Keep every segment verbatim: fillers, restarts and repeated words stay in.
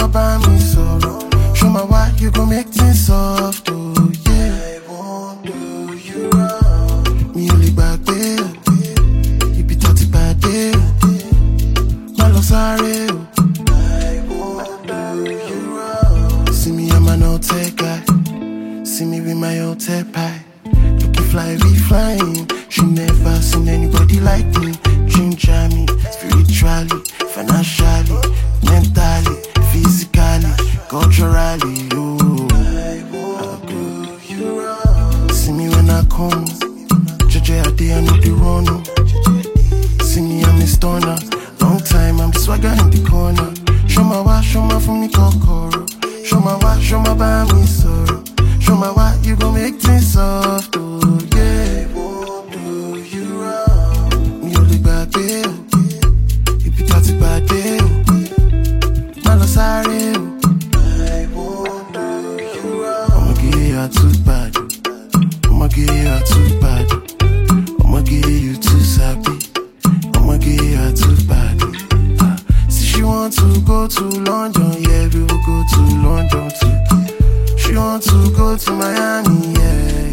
by me sorrow. Show my why you gon' make things soft, oh yeah. I won't do you wrong. Me only back there. You be thirty by day. My love sorry. I won't do you wrong. See me, I'm an old tech guy. See me with my old tech pie. Looking fly, we flying. She never seen anybody like me. Ginger me, spiritually, financially, mentally, physically, culturally, oh. I won't do you wrong. See me when I come, J J I know the run. See me, I'm a stoner. Long time, I'm the swagger in the corner. Show my why, show my for me kokoro. Show my why, show my by me sorrow. Show my why, you gon' make things soft, oh yeah. I won't do you wrong. Me only back there. You be thirty by day. My love sorry. I won't do you wrong. I'ma give you a too bad. I'ma give you a too bad. I'ma give you too sappy. I'ma give you a too bad. Uh, see she want to go to London, yeah, we will go to London too. She want to go to Miami, yeah.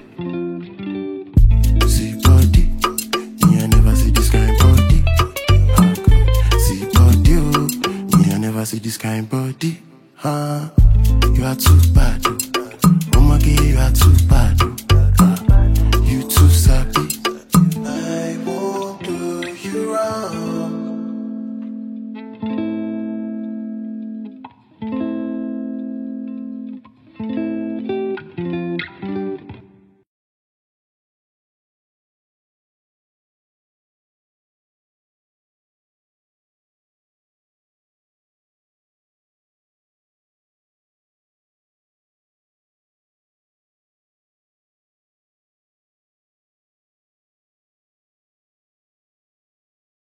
See body, me I never see this kind body. Okay. See body, oh, me I never see this kind body. Huh? You are too bad, oh. I'ma give you a too bad.